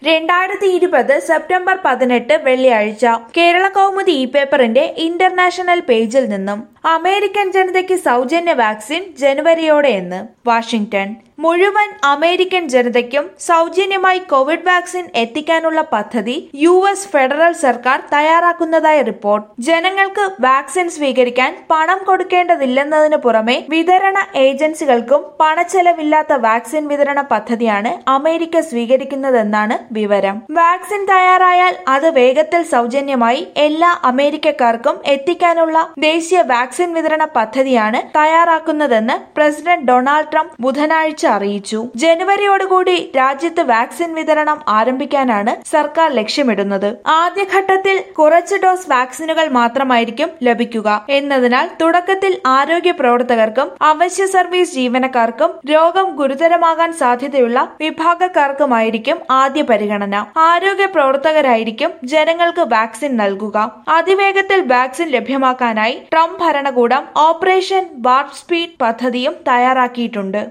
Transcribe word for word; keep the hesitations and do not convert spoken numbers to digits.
രണ്ടായിരത്തി ഇരുപത് സെപ്റ്റംബർ പതിനെട്ട് വെള്ളിയാഴ്ച കേരള കൗമുദി ഇ പേപ്പറിന്റെ ഇന്റർനാഷണൽ പേജിൽ നിന്നും അമേരിക്കൻ ജനതയ്ക്ക് സൗജന്യ വാക്സിൻ ജനുവരിയോടെയെന്ന് വാഷിംഗ്ടൺ. മുഴുവൻ അമേരിക്കൻ ജനതയ്ക്കും സൗജന്യമായി കോവിഡ് വാക്സിൻ എത്തിക്കാനുള്ള പദ്ധതി യു എസ് ഫെഡറൽ സർക്കാർ തയ്യാറാക്കുന്നതായി റിപ്പോർട്ട്. ജനങ്ങൾക്ക് വാക്സിൻ സ്വീകരിക്കാൻ പണം കൊടുക്കേണ്ടതില്ലെന്നതിനു പുറമെ വിതരണ ഏജൻസികൾക്കും പണച്ചെലവില്ലാത്ത വാക്സിൻ വിതരണ പദ്ധതിയാണ് അമേരിക്ക സ്വീകരിക്കുന്നതെന്നാണ് വിവരം. വാക്സിൻ തയ്യാറായാൽ അത് വേഗത്തിൽ സൗജന്യമായി എല്ലാ അമേരിക്കക്കാർക്കും എത്തിക്കാനുള്ള ദേശീയ വാക്സിൻ വിതരണ പദ്ധതിയാണ് തയ്യാറാക്കുന്നതെന്ന് പ്രസിഡന്റ് ഡൊണാൾഡ് ട്രംപ് ബുധനാഴ്ച അറിയിച്ചു. ജനുവരിയോടുകൂടി രാജ്യത്ത് വാക്സിൻ വിതരണം ആരംഭിക്കാനാണ് സർക്കാർ ലക്ഷ്യമിടുന്നത്. ആദ്യഘട്ടത്തിൽ കുറച്ച് ഡോസ് വാക്സിനുകൾ മാത്രമായിരിക്കും ലഭിക്കുക എന്നതിനാൽ തുടക്കത്തിൽ ആരോഗ്യ പ്രവർത്തകർക്കും അവശ്യ സർവീസ് ജീവനക്കാർക്കും രോഗം ഗുരുതരമാകാൻ സാധ്യതയുള്ള വിഭാഗക്കാർക്കുമായിരിക്കും ആദ്യ പരിഗണന. ആരോഗ്യ പ്രവർത്തകരായിരിക്കും ജനങ്ങൾക്ക് വാക്സിൻ നൽകുക. അതിവേഗത്തിൽ വാക്സിൻ ലഭ്യമാക്കാനായി ട്രംപ് ഭരണകൂടം ഓപ്പറേഷൻ വാർപ് സ്പീഡ് പദ്ധതിയും തയ്യാറാക്കിയിട്ടുണ്ട്.